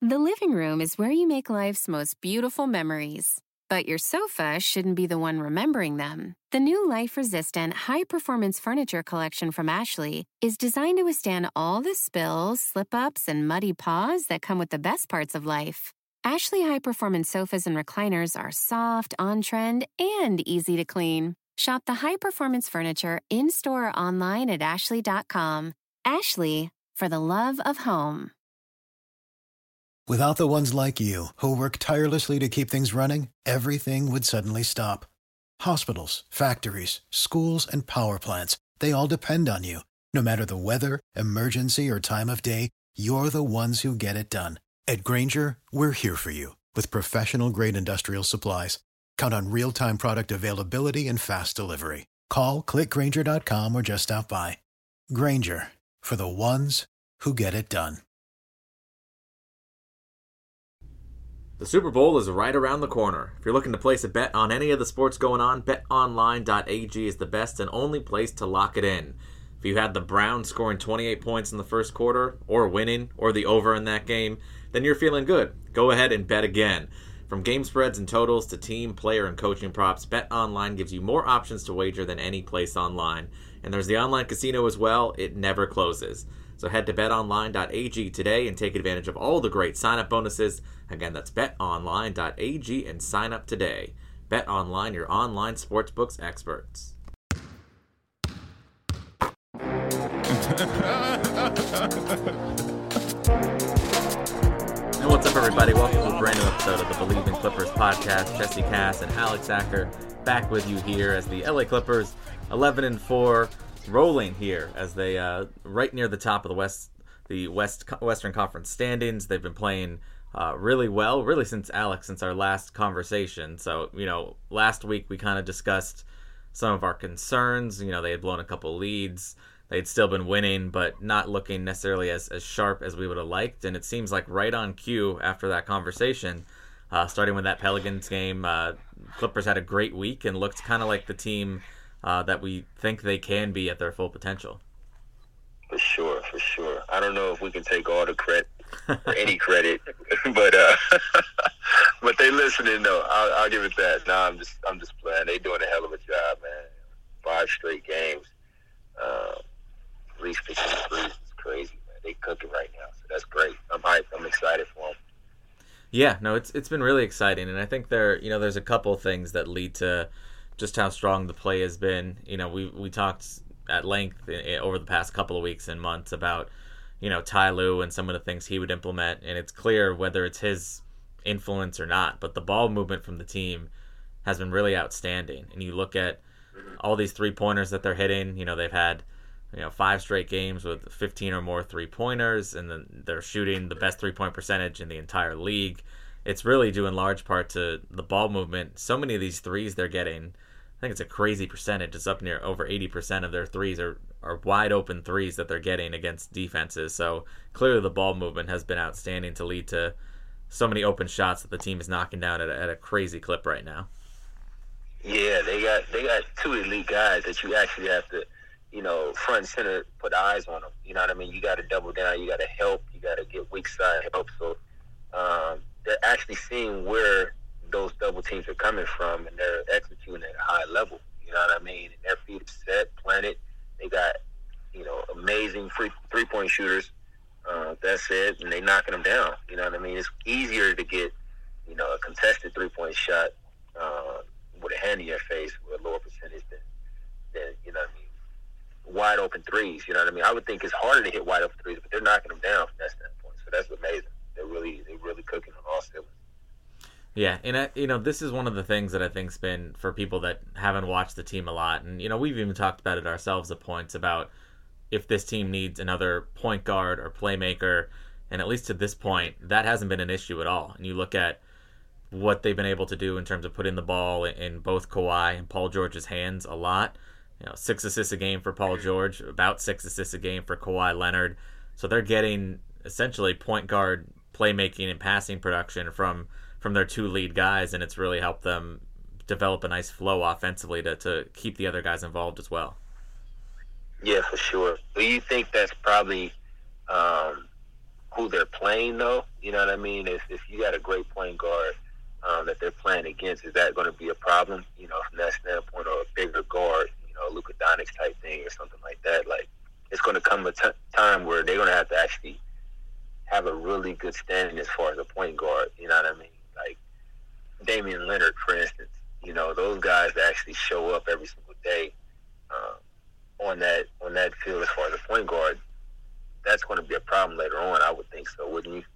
The living room is where you make life's most beautiful memories. But your sofa shouldn't be the one remembering them. The new life-resistant, high-performance furniture collection from Ashley is designed to withstand all the spills, slip-ups, and muddy paws that come with the best parts of life. Ashley high-performance sofas and recliners are soft, on-trend, and easy to clean. Shop the high-performance furniture in-store or online at ashley.com. Ashley, for the love of home. Without the ones like you, who work tirelessly to keep things running, everything would suddenly stop. Hospitals, factories, schools, and power plants, they all depend on you. No matter the weather, emergency, or time of day, you're the ones who get it done. At Grainger, we're here for you with professional-grade industrial supplies. Count on real-time product availability and fast delivery. Call, click Grainger.com, or just stop by. Grainger, for the ones who get it done. The Super Bowl is right around the corner. If you're looking to place a bet on any of the sports going on, betonline.ag is the best and only place to lock it in. If you had the Browns scoring 28 points in the first quarter, or winning, or the over in that game, then you're feeling good. Go ahead and bet again. From game spreads and totals to team, player, and coaching props, BetOnline gives you more options to wager than any place online. And there's the online casino as well. It never closes. So head to betonline.ag today and take advantage of all the great sign-up bonuses. Again, that's betonline.ag and sign up today. BetOnline, your online sportsbooks experts. And what's up, everybody? Welcome to a brand new episode of the Believe in Clippers podcast. Jesse Cass and Alex Acker back with you here as the LA Clippers 11-4 rolling here as they right near the top of the Western Conference standings. They've been playing really well, really since our last conversation. So, last week we kind of discussed some of our concerns. They had blown a couple leads. They'd still been winning, but not looking necessarily as sharp as we would have liked. And it seems like right on cue after that conversation, starting with that Pelicans game, Clippers had a great week and looked kind of like the team that we think they can be at their full potential. For sure. I don't know if we can take all the credit or any credit, but but they listening though. I'll give it that. No, I'm just playing. They doing a hell of a job, man. 5 straight games. At least 53 is crazy, man. They cooking right now, so that's great. I'm hyped. I'm excited for them. Yeah, no, it's been really exciting, and I think there's a couple things that lead to just how strong the play has been. We talked at length over the past couple of weeks and months about Ty Lue and some of the things he would implement, and it's clear whether it's his influence or not, but the ball movement from the team has been really outstanding. And you look at all these 3-pointers that they're hitting. They've had 5 straight games with 15 or more 3-pointers, and then they're shooting the best 3-point percentage in the entire league. It's really due in large part to the ball movement. So many of these threes they're getting, I think it's a crazy percentage. It's up near over 80% of their threes are wide open threes that they're getting against defenses. So clearly the ball movement has been outstanding to lead to so many open shots that the team is knocking down at a crazy clip right now. Yeah, they got 2 elite guys that you actually have to, front and center, put eyes on them. You know what I mean? You got to double down. You got to help. You got to get weak side help. So they're actually seeing where those double teams are coming from, and they're executing at a high level. You know what I mean? And their feet are set, planted. They got, amazing three-point shooters. That's it, and they knocking them down. You know what I mean? It's easier to get, a contested three-point shot with a hand in your face with a lower percentage than you know what I mean, wide open threes. You know what I mean? I would think it's harder to hit wide open threes, but they're knocking them down from that standpoint. So that's amazing. They're really cooking on all cylinders. Yeah, and this is one of the things that I think's been for people that haven't watched the team a lot, and we've even talked about it ourselves at points about if this team needs another point guard or playmaker, and at least to this point, that hasn't been an issue at all. And you look at what they've been able to do in terms of putting the ball in both Kawhi and Paul George's hands a lot. 6 assists a game for Paul George, about 6 assists a game for Kawhi Leonard. So they're getting essentially point guard playmaking and passing production from their 2 lead guys, and it's really helped them develop a nice flow offensively to keep the other guys involved as well. Yeah, for sure. Do you think that's probably who they're playing, though. You know what I mean? If you got a great point guard that they're playing against, is that going to be a problem? You know, from that standpoint, or a bigger guard, you know, Luka Doncic type thing or something like that. Like, it's going to come a time where they're going to have to actually have a really good standing as far as a point guard. You know what I mean? Like Damian Lillard, for instance. You know, those guys that actually show up every single day on that field as far as a point guard. That's going to be a problem later on, I would think so, wouldn't you?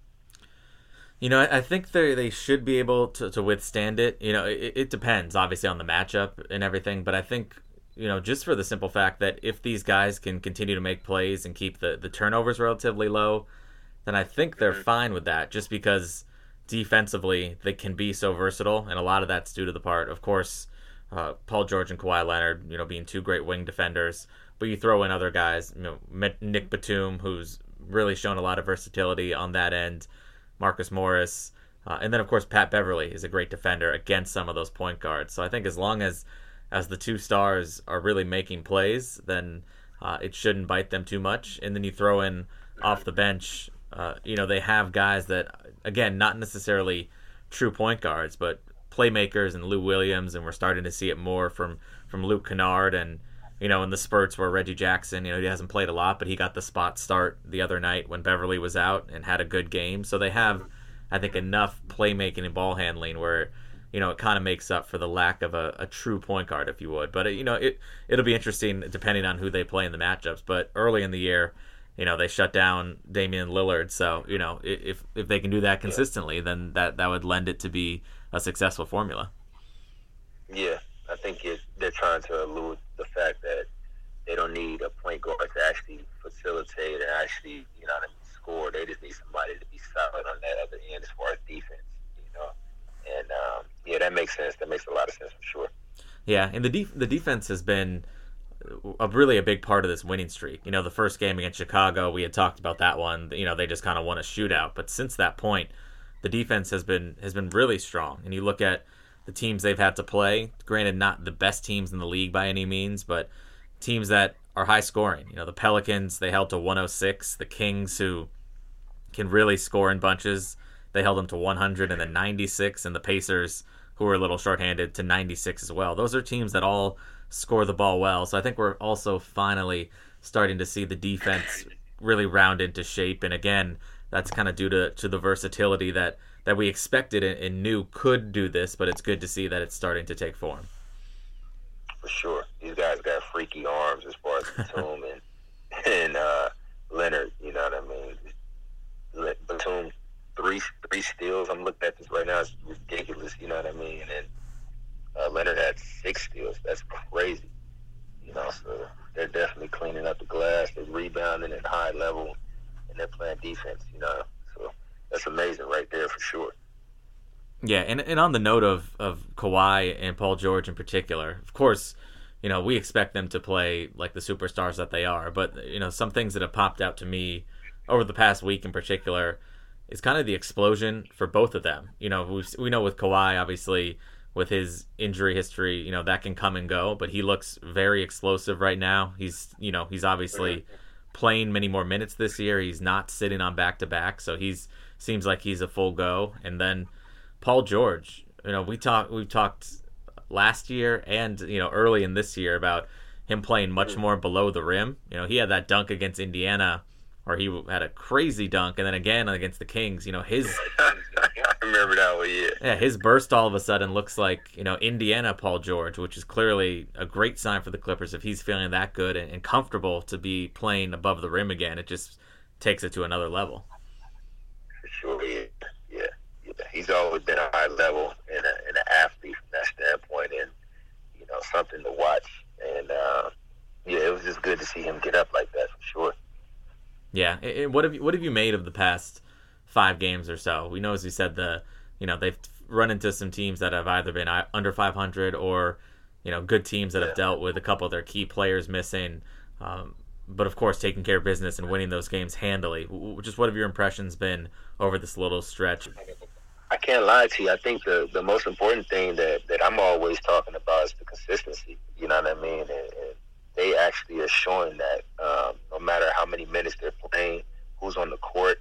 You know, I think they should be able to withstand it. You know, it depends, obviously, on the matchup and everything. But I think, you know, just for the simple fact that if these guys can continue to make plays and keep the turnovers relatively low, then I think they're fine with that, just because defensively they can be so versatile. And a lot of that's due to the part, of course, Paul George and Kawhi Leonard, you know, being two great wing defenders. But you throw in other guys, you know, Nick Batum, who's really shown a lot of versatility on that end, Marcus Morris, and then, of course, Pat Beverly is a great defender against some of those point guards. So I think as long as the two stars are really making plays, then it shouldn't bite them too much. And then you throw in off the bench, you know, they have guys that, again, not necessarily true point guards, but playmakers, and Lou Williams, and we're starting to see it more from Luke Kennard, and, you know, in the spurts where Reggie Jackson, you know, he hasn't played a lot, but he got the spot start the other night when Beverly was out and had a good game. So they have, I think, enough playmaking and ball handling where, you know, it kind of makes up for the lack of a true point guard, if you would. But, you know, it'll be interesting depending on who they play in the matchups. But early in the year, you know, they shut down Damian Lillard. So, you know, if they can do that consistently, then that would lend it to be a successful formula. Yeah, I think they're trying to elude the fact that they don't need a point guard to actually facilitate and actually, you know, score. They just need somebody to be solid on that other end as far as defense, you know. And, yeah, that makes sense. That makes a lot of sense for sure. Yeah, and the defense has been really a big part of this winning streak. You know, the first game against Chicago, we had talked about that one. You know, they just kind of won a shootout. But since that point, the defense has been really strong. And you look at the teams they've had to play, granted not the best teams in the league by any means, but teams that are high scoring. You know, the Pelicans, they held to 106. The Kings, who can really score in bunches, they held them to 100, and then 96. And the Pacers, who are a little shorthanded, to 96 as well. Those are teams that all score the ball well. So I think we're also finally starting to see the defense really round into shape. And again, that's kind of due to the versatility that we expected and knew could do this, but it's good to see that it's starting to take form. For sure. These guys got freaky arms as far as Batum and Leonard, you know what I mean? Batum, three steals. I'm looking at this right now. It's ridiculous, you know what I mean? And then Leonard had 6 steals. That's crazy. You know, so they're definitely cleaning up the glass. They're rebounding at a high level, and they're playing defense, you know. So that's amazing right there for sure. Yeah, and on the note of Kawhi and Paul George in particular, of course, you know, we expect them to play like the superstars that they are. But, you know, some things that have popped out to me over the past week in particular is kind of the explosion for both of them. You know, we know with Kawhi, obviously, with his injury history, you know, that can come and go, but he looks very explosive right now. He's obviously playing many more minutes this year. He's not sitting on back-to-back, so seems like he's a full go. And then Paul George, you know, we talked last year and, you know, early in this year about him playing much more below the rim. You know, he had that dunk against Indiana where he had a crazy dunk, and then again against the Kings, you know, his I remember that one, yeah. Yeah, his burst all of a sudden looks like, you know, Indiana Paul George, which is clearly a great sign for the Clippers if he's feeling that good and comfortable to be playing above the rim again. It just takes it to another level. For sure, yeah. He's always been a high level and an athlete from that standpoint, and, you know, something to watch. And, yeah, it was just good to see him get up like that for sure. Yeah, and what have you made of the past 5 games or so? We know, as you said, they've run into some teams that have either been under 500 or, you know, good teams that have dealt with a couple of their key players missing. But of course, taking care of business and winning those games handily. Just what have your impressions been over this little stretch? I can't lie to you. I think the most important thing that I'm always talking about is the consistency. You know what I mean? And they actually are showing that no matter how many minutes they're playing, who's on the court,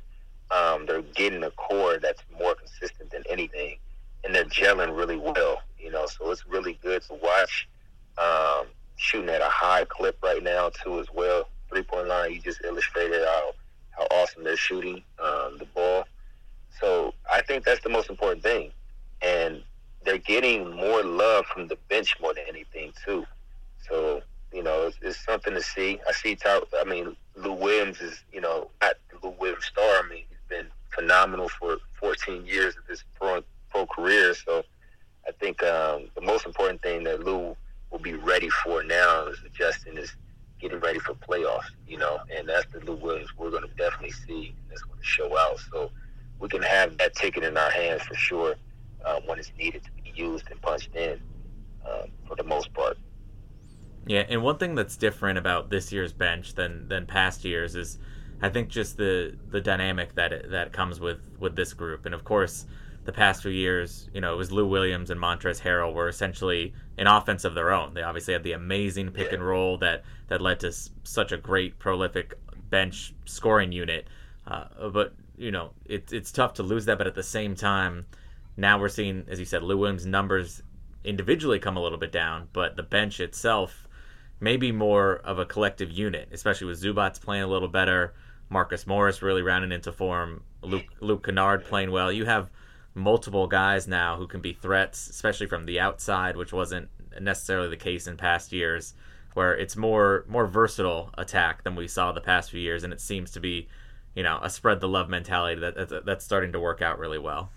They're getting a core that's more consistent than anything, and they're gelling really well. So it's really good to watch. Shooting at a high clip right now too, as well. 3-point line, you just illustrated how awesome they're shooting the ball. So I think that's the most important thing, and they're getting more love from the bench more than anything too. So it's something to see. I see. Lou Williams is not the Lou Williams star. I mean, he's been phenomenal for 14 years of his pro career. So I think the most important thing that Lou will be ready for now is adjusting, is getting ready for playoffs. And that's the Lou Williams we're going to definitely see, and that's going to show out. So we can have that ticket in our hands for sure when it's needed to be used and punched in for the most part. Yeah, and one thing that's different about this year's bench than past years is, I think, just the dynamic that comes with this group. And of course, the past few years, it was Lou Williams and Montrezl Harrell were essentially an offense of their own. They obviously had the amazing pick and roll that led to such a great, prolific bench scoring unit. But it's tough to lose that. But at the same time, now we're seeing, as you said, Lou Williams' numbers individually come a little bit down, but the bench itself maybe more of a collective unit, especially with Zubac playing a little better, Marcus Morris really rounding into form, Luke Kennard playing well. You have multiple guys now who can be threats, especially from the outside, which wasn't necessarily the case in past years, where it's more versatile attack than we saw the past few years, and it seems to be, a spread the love mentality that's starting to work out really well.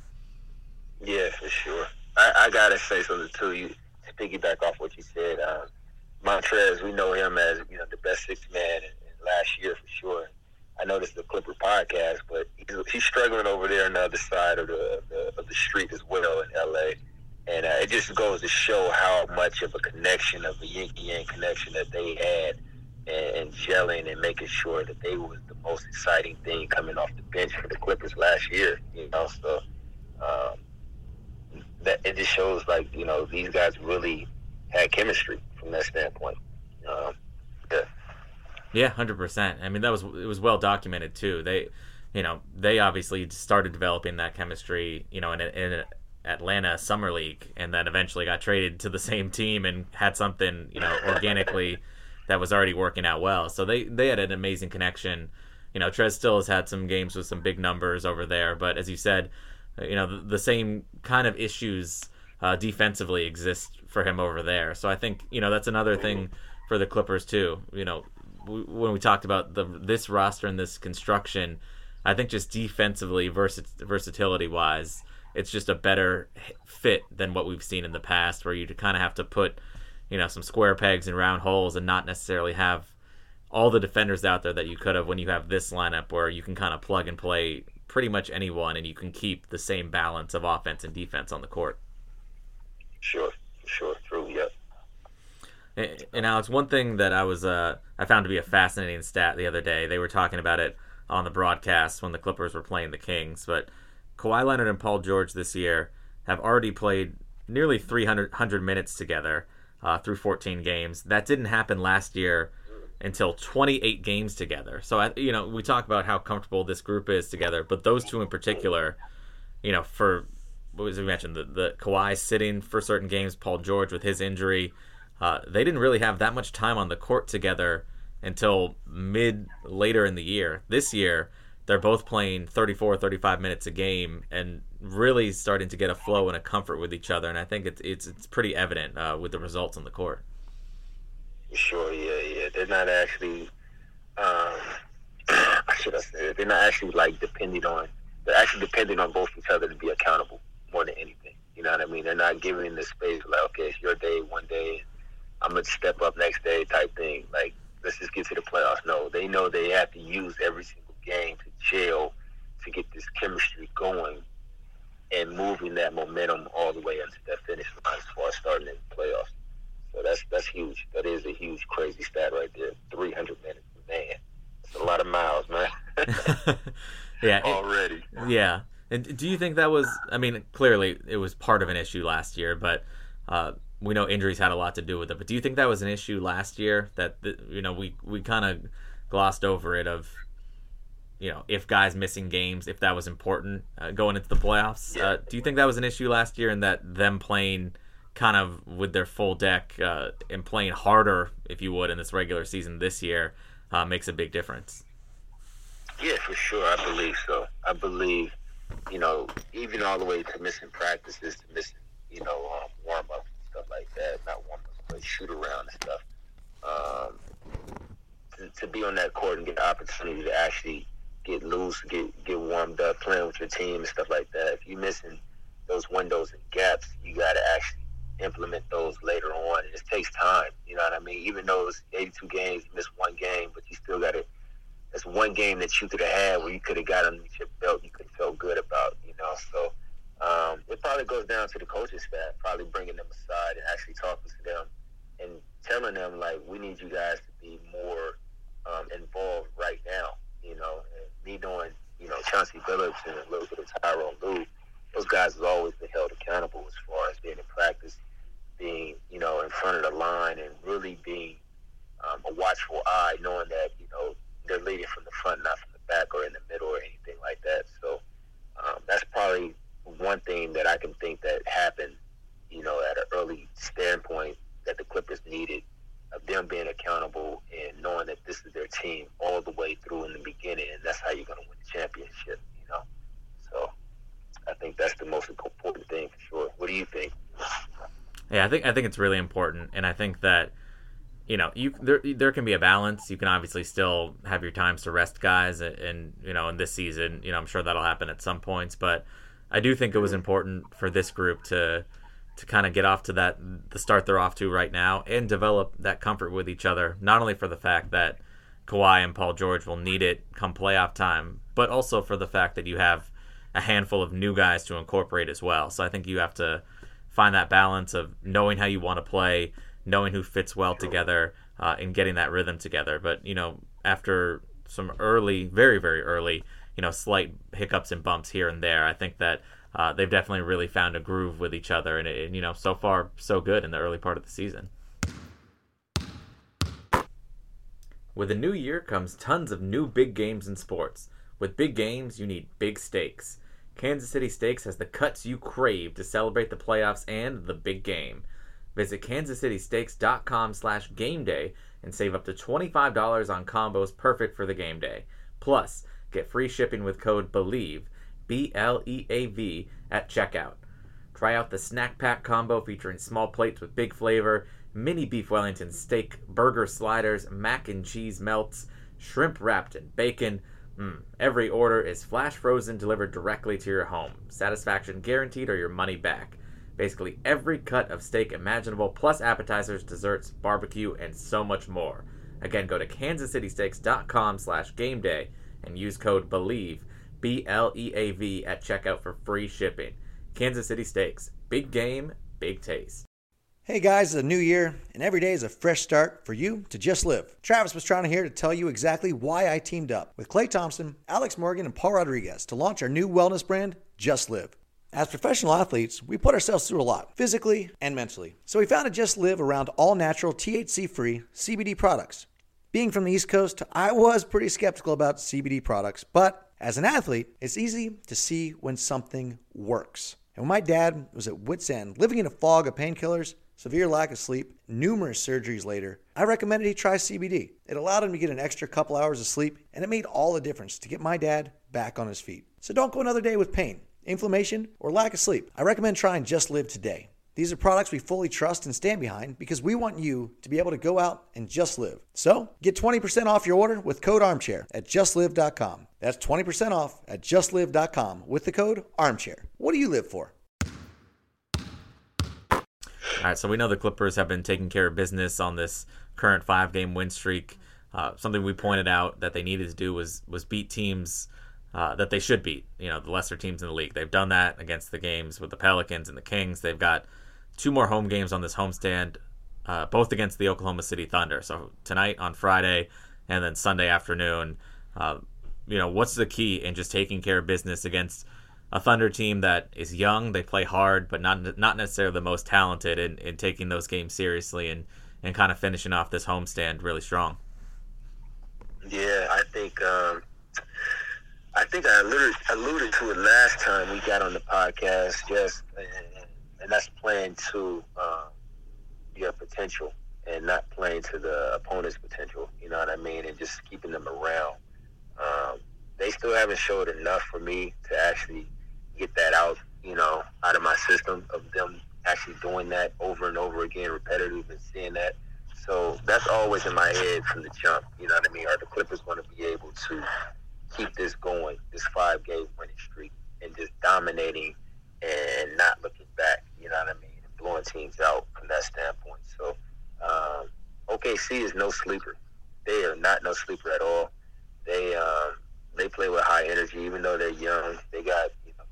Yeah, for sure. I gotta say something too. You to piggyback off what you said. Montrez, we know him as the best sixth man in last year for sure. I know this is a Clipper podcast, but he's struggling over there on the other side of the street as well in LA, and it just goes to show how much of a connection, of a yin-yang connection that they had, and gelling and making sure that they was the most exciting thing coming off the bench for the Clippers last year. So that it just shows these guys really had chemistry from that standpoint. Yeah, 100%. I mean, it was well documented too. They obviously started developing that chemistry, in Atlanta Summer League, and then eventually got traded to the same team and had something, organically that was already working out well. So they had an amazing connection. Trez still has had some games with some big numbers over there, but as you said, the same kind of issues defensively exist for him over there. So I think, that's another thing for the Clippers too. When we talked about this roster and this construction, I think just defensively, versatility-wise, it's just a better fit than what we've seen in the past, where you kind of have to put, some square pegs in round holes and not necessarily have all the defenders out there that you could have when you have this lineup where you can kind of plug and play pretty much anyone and you can keep the same balance of offense and defense on the court. Sure, true, yeah. And Alex, one thing that I found to be a fascinating stat the other day, they were talking about it on the broadcast when the Clippers were playing the Kings, but Kawhi Leonard and Paul George this year have already played nearly 300 minutes together through 14 games. That didn't happen last year until 28 games together. So, we talk about how comfortable this group is together, but those two in particular, for, what was it we mentioned, the Kawhi sitting for certain games, Paul George with his injury, they didn't really have that much time on the court together until later in the year. This year, they're both playing 34, 35 minutes a game and really starting to get a flow and a comfort with each other. And I think it's pretty evident with the results on the court. Sure, yeah. They're not actually, they're not actually depending on both each other to be accountable more than anything. You know what I mean? They're not giving the space okay, it's your day one day, I'm going to step up next day type thing. Let's just get to the playoffs. No, they know they have to use every single game to gel to get this chemistry going and moving that momentum all the way into that finish line as far as starting in the playoffs. So that's huge. That is a huge, crazy stat right there. 300 minutes, man. That's a lot of miles, man. Yeah. Already. Yeah. And do you think that was, clearly it was part of an issue last year, but we know injuries had a lot to do with it. But do you think that was an issue last year that, we kind of glossed over it of, if guys missing games, if that was important going into the playoffs. Do you think that was an issue last year, and that them playing kind of with their full deck and playing harder, if you would, in this regular season this year makes a big difference? Yeah, for sure. I believe so. I believe, even all the way to missing practices, to missing, warm-ups and stuff like that. Not warm-ups, but shoot-around and stuff. To be on that court and get the opportunity to actually get loose, get warmed up, playing with your team and stuff like that. If you're missing those windows and gaps, you got to actually implement those later on. And it takes time, you know what I mean? Even though it's 82 games, you missed one game, but you still got to – that's one game that you could have had where you could have got underneath your belt, you could have felt good about, So it probably goes down to the coaching staff, probably bringing them aside and actually talking to them and telling them, like, we need you guys to be more involved right now, and me knowing, Chauncey Billups and a little bit of Tyronn Lue, those guys have always been held accountable as far as being in practice, being, in front of the line and really being a watchful eye, knowing that, they're leading from the front, not from the back or in the middle or anything like that. So that's probably one thing that I can think that happened, at an early standpoint that the Clippers needed, of them being accountable and knowing that this is their team all the way through in the beginning, and that's how you're going to win the championship, So I think that's the most important thing for sure. What do you think? Yeah, I think it's really important, and I think that there can be a balance. You can obviously still have your times to rest guys, and in this season, I'm sure that'll happen at some points. But I do think it was important for this group to kind of get off to the start they're off to right now, and develop that comfort with each other. Not only for the fact that Kawhi and Paul George will need it come playoff time, but also for the fact that you have a handful of new guys to incorporate as well. So I think you have to find that balance of knowing how you want to play, knowing who fits well together, and getting that rhythm together. But, after some early, very, very early, slight hiccups and bumps here and there, I think that they've definitely really found a groove with each other. And so far, so good in the early part of the season. With a new year comes tons of new big games in sports. With big games, you need big stakes. Kansas City Steaks has the cuts you crave to celebrate the playoffs and the big game. Visit kansascitysteaks.com/gameday and save up to $25 on combos perfect for the game day. Plus, get free shipping with code BELIEVE, BLEAV, at checkout. Try out the snack pack combo featuring small plates with big flavor, mini beef Wellington steak, burger sliders, mac and cheese melts, shrimp wrapped in bacon. Every order is flash frozen, delivered directly to your home. Satisfaction guaranteed or your money back. Basically every cut of steak imaginable, plus appetizers, desserts, barbecue, and so much more. Again, go to kansascitysteaks.com/gameday and use code BELIEVE, BLEAV, at checkout for free shipping. Kansas City Steaks. Big game, big taste. Hey guys, it's a new year, and every day is a fresh start for you to just live. Travis Pastrana here to tell you exactly why I teamed up with Klay Thompson, Alex Morgan, and Paul Rodriguez to launch our new wellness brand, Just Live. As professional athletes, we put ourselves through a lot, physically and mentally. So we founded Just Live around all-natural, THC-free CBD products. Being from the East Coast, I was pretty skeptical about CBD products, but as an athlete, it's easy to see when something works. And when my dad was at wit's end, living in a fog of painkillers, severe lack of sleep, numerous surgeries later, I recommended he try CBD. It allowed him to get an extra couple hours of sleep, and it made all the difference to get my dad back on his feet. So don't go another day with pain, inflammation, or lack of sleep. I recommend trying Just Live today. These are products we fully trust and stand behind because we want you to be able to go out and just live. So get 20% off your order with code ARMCHAIR at justlive.com. That's 20% off at justlive.com with the code ARMCHAIR. What do you live for? All right, so we know the Clippers have been taking care of business on this current 5-game win streak. Something we pointed out that they needed to do was beat teams that they should beat, the lesser teams in the league. They've done that against the games with the Pelicans and the Kings. They've got 2 more home games on this homestand, both against the Oklahoma City Thunder. So tonight on Friday and then Sunday afternoon. What's the key in just taking care of business against a Thunder team that is young? They play hard, but not necessarily the most talented, in taking those games seriously and kind of finishing off this homestand really strong. Yeah, I think I think I alluded to it last time we got on the podcast. Yes, and that's playing to your potential and not playing to the opponent's potential. You know what I mean? And just keeping them around. They still haven't showed enough for me to actually get that out of my system of them actually doing that over and over again, repetitive, and seeing that. So that's always in my head from the jump. You know what I mean? Are the Clippers going to be able to keep this going, this 5-game winning streak, and just dominating and not looking back? You know what I mean? And blowing teams out from that standpoint. So OKC is no sleeper. They are not no sleeper at all. They play with high energy, even though they're young. They got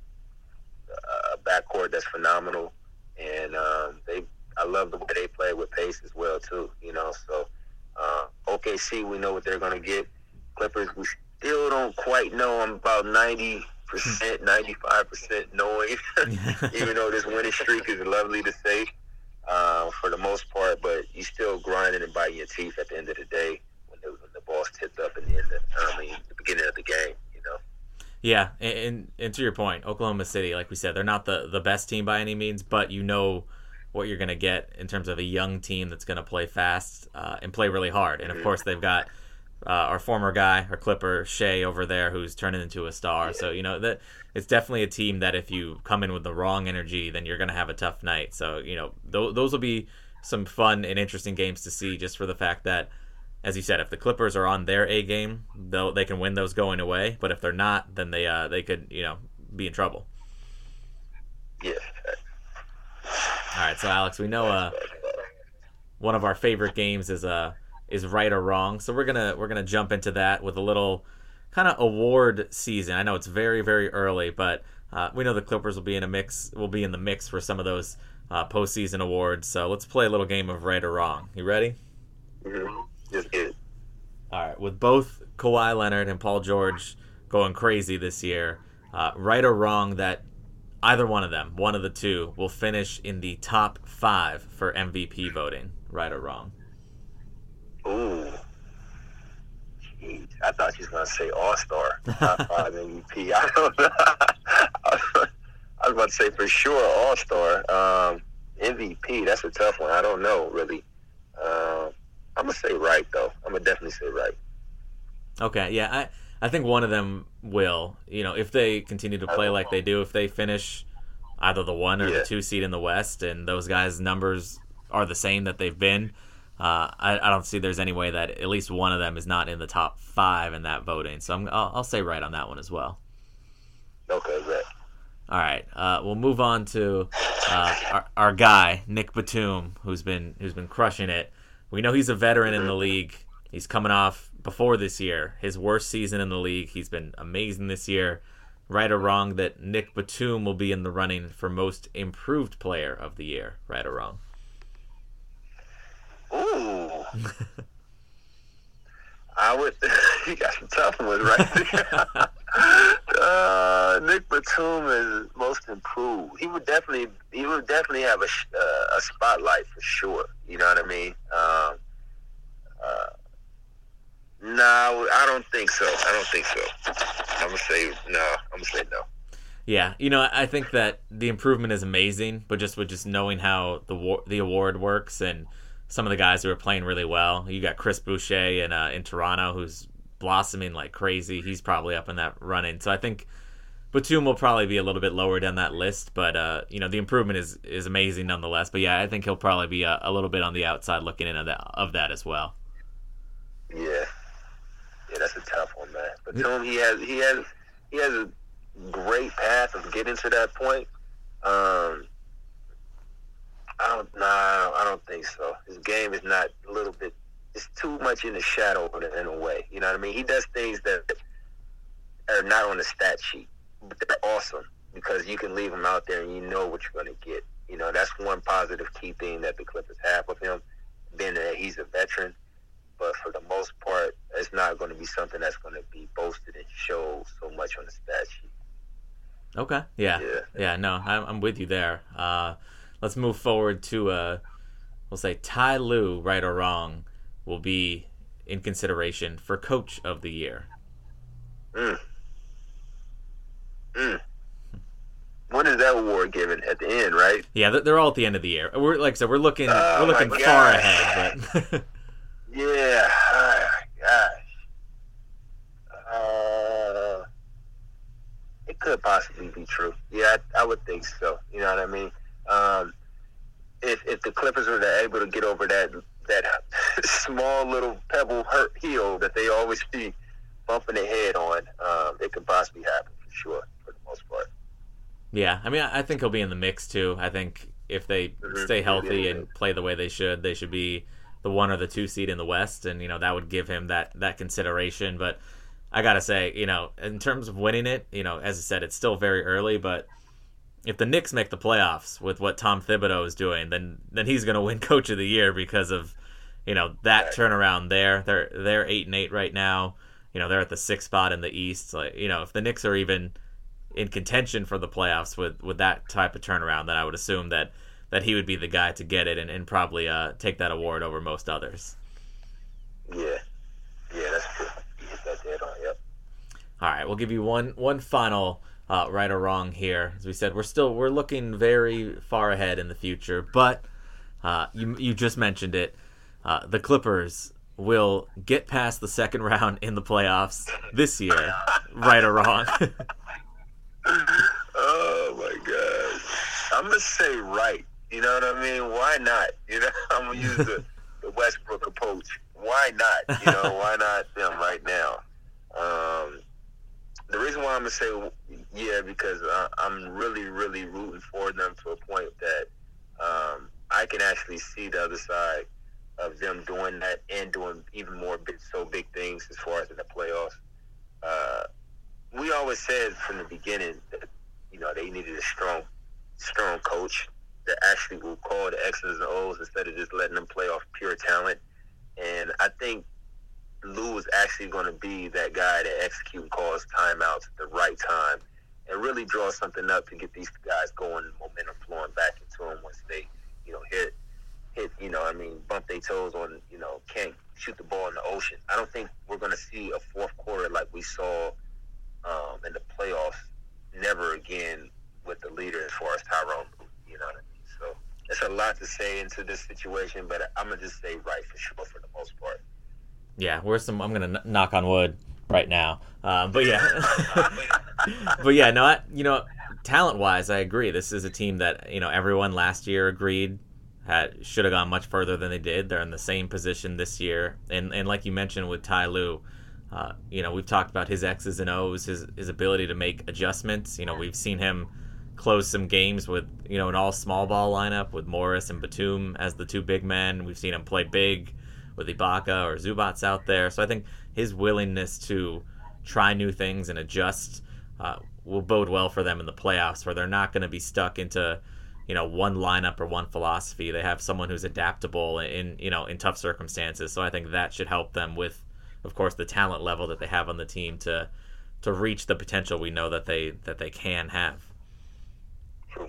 a backcourt that's phenomenal, and I love the way they play with pace as well too. So OKC, we know what they're going to get. Clippers, we still don't quite know. I'm about 90%, 95% knowing, even though this winning streak is lovely to say for the most part, but you still grinding and biting your teeth at the end of the day when the ball's tipped up in the beginning of the game. Yeah, and to your point, Oklahoma City, like we said, they're not the best team by any means, but you know what you're going to get in terms of a young team that's going to play fast and play really hard. And, of course, they've got our former guy, our Clipper, Shea, over there, who's turning into a star. So, that it's definitely a team that if you come in with the wrong energy, then you're going to have a tough night. So, those will be some fun and interesting games to see, just for the fact that, as you said, if the Clippers are on their A game, they can win those going away. But if they're not, then they could be in trouble. Yeah. All right, so Alex, we know one of our favorite games is right or wrong. So we're gonna jump into that with a little kind of award season. I know it's very, very early, but we know the Clippers will be in the mix for some of those postseason awards. So let's play a little game of right or wrong. You ready? Mm-hmm. Just get it. All right, with both Kawhi Leonard and Paul George going crazy this year, right or wrong that either one of them, one of the two, will finish in the top 5 for MVP voting, right or wrong? Ooh. Jeez. I thought she was going to say All-Star, top 5 MVP. I don't know. I was about to say for sure All-Star. MVP, that's a tough one. I don't know, really. I'm going to say right, though. I'm going to definitely say right. Okay, yeah. I think one of them will. If they continue to play like they do, if they finish either the 1 or the 2 seed in the West, and those guys' numbers are the same that they've been, I don't see there's any way that at least one of them is not in the top 5 in that voting. So I'll say right on that one as well. Okay, right. All right, we'll move on to our guy Nick Batum, who's been crushing it. We know he's a veteran in the league. He's coming off, before this year, his worst season in the league. He's been amazing this year. Right or wrong that Nick Batum will be in the running for most improved player of the year? Right or wrong? Ooh. You got some tough ones right there. Nick Batum is most improved. He would definitely have a spotlight for sure. You know what I mean? No, I don't think so. I'm gonna say no. Yeah, I think that the improvement is amazing, but just knowing how the award works and some of the guys who are playing really well. You got Chris Boucher in Toronto, who's blossoming like crazy. He's probably up in that running. So I think Batum will probably be a little bit lower down that list, but the improvement is amazing nonetheless. But yeah, I think he'll probably be a little bit on the outside looking in of that as well. Yeah, that's a tough one, man. Batum, he has a great path of getting to that point. I don't think so. His game is not a little bit. It's too much in the shadow in a way. You know what I mean? He does things that are not on the stat sheet, but they're awesome because you can leave him out there and you know what you're going to get. That's one positive key thing that the Clippers have with him, being that he's a veteran. But for the most part, it's not going to be something that's going to be boasted and show so much on the stat sheet. Okay. Yeah. No, I'm with you there. Let's move forward to we'll say Ty Lue, right or wrong, will be in consideration for Coach of the Year. When is that award given? At the end, right? Yeah, they're all at the end of the year. We're like I said, we're looking far ahead, but yeah. Oh, gosh. It could possibly be true. Yeah, I would think so. You know what I mean? If the Clippers were able to get over that small little pebble hill that they always be bumping their head on, it could possibly happen for sure, for the most part. Yeah, I mean, I think he'll be in the mix too. I think if they stay healthy and play the way they should be the 1 or the 2 seed in the West, and that would give him that consideration. But I gotta say, in terms of winning it, as I said, it's still very early. But if the Knicks make the playoffs with what Tom Thibodeau is doing, then he's gonna win Coach of the Year because of that turnaround there. They're 8-8 right now. They're at the 6th spot in the East. Like, if the Knicks are even in contention for the playoffs with that type of turnaround, then I would assume that he would be the guy to get it and probably take that award over most others. Yeah, that's true. You hit that dead on. Yep. All right, we'll give you one final right or wrong here. As we said, we're looking very far ahead in the future, but you just mentioned it. The Clippers will get past the second round in the playoffs this year, right or wrong. Oh my gosh, I'm gonna say right. You know what I mean? Why not? I'm gonna use the Westbrook approach. Why not? Why not them right now? The reason why I'm gonna say yeah, because I'm really, really rooting for them to a point that I can actually see the other side of them doing that and doing even more big things as far as in the playoffs. We always said from the beginning that they needed a strong coach that actually will call the X's and O's instead of just letting them play off pure talent. And I think Lou is actually going to be that guy that execute and calls timeouts at the right time and really draw something up to get these guys going and momentum flowing back into them once they hit bump their toes on can't shoot the ball in the ocean. I don't think we're going to see a fourth quarter like we saw in the playoffs never again with the leader as far as Tyrone. You know what I mean? So it's a lot to say into this situation, but I'm gonna just say right for sure for the most part. Yeah, I'm gonna knock on wood right now, but yeah, but yeah, no, talent wise, I agree. This is a team that everyone last year agreed should have gone much further than they did. They're in the same position this year, and like you mentioned with Ty Lue. We've talked about his X's and O's, his ability to make adjustments. We've seen him close some games with, an all small ball lineup with Morris and Batum as the 2 big men. We've seen him play big with Ibaka or Zubats out there. So I think his willingness to try new things and adjust will bode well for them in the playoffs, where they're not going to be stuck into, one lineup or one philosophy. They have someone who's adaptable in tough circumstances. So I think that should help them with, of course, the talent level that they have on the team to reach the potential we know that they can have. True.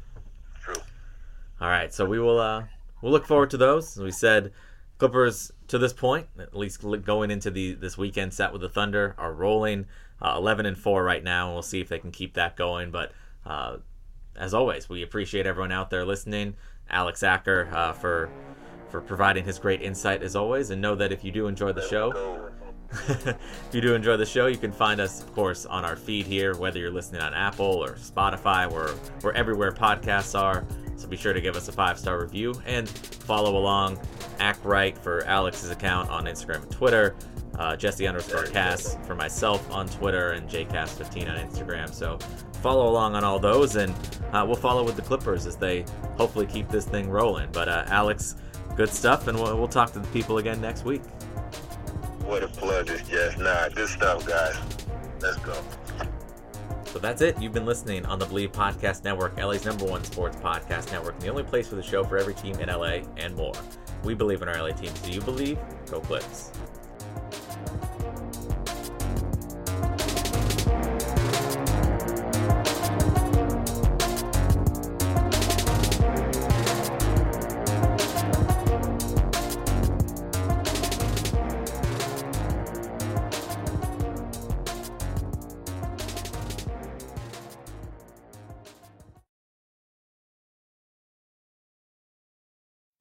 All right, so we'll look forward to those. As we said, Clippers to this point, at least going into this weekend set with the Thunder, are rolling 11-4 right now, and we'll see if they can keep that going. But as always, we appreciate everyone out there listening. Alex Acker for providing his great insight as always, and know that if you do enjoy the show, you can find us, of course, on our feed here, whether you're listening on Apple or Spotify, we're everywhere podcasts are. So be sure to give us a 5-star review and follow along. Act Right for Alex's account on Instagram and Twitter, Jesse_Cass for myself on Twitter, and JCass15 on Instagram. So follow along on all those, and we'll follow with the Clippers as they hopefully keep this thing rolling. But Alex, good stuff, and we'll talk to the people again next week. What a pleasure, Jess. Good stuff, guys. Let's go. So that's it. You've been listening on the Believe Podcast Network, LA's #1 sports podcast network, and the only place for the show for every team in LA and more. We believe in our LA teams. Do you believe? Go Clips.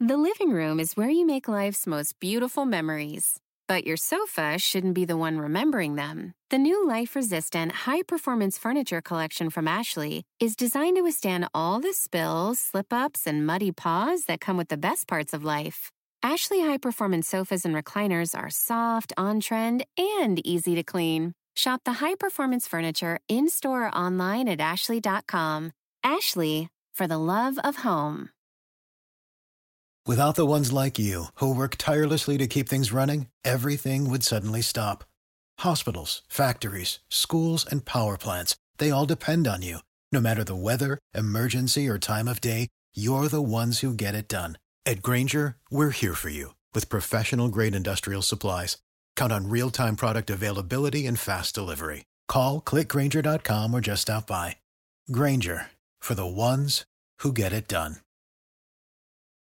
The living room is where you make life's most beautiful memories. But your sofa shouldn't be the one remembering them. The new life-resistant, high-performance furniture collection from Ashley is designed to withstand all the spills, slip-ups, and muddy paws that come with the best parts of life. Ashley high-performance sofas and recliners are soft, on-trend, and easy to clean. Shop the high-performance furniture in-store or online at ashley.com. Ashley, for the love of home. Without the ones like you, who work tirelessly to keep things running, everything would suddenly stop. Hospitals, factories, schools, and power plants, they all depend on you. No matter the weather, emergency, or time of day, you're the ones who get it done. At Grainger, we're here for you with professional-grade industrial supplies. Count on real-time product availability and fast delivery. Call, click Grainger.com, or just stop by. Grainger, for the ones who get it done.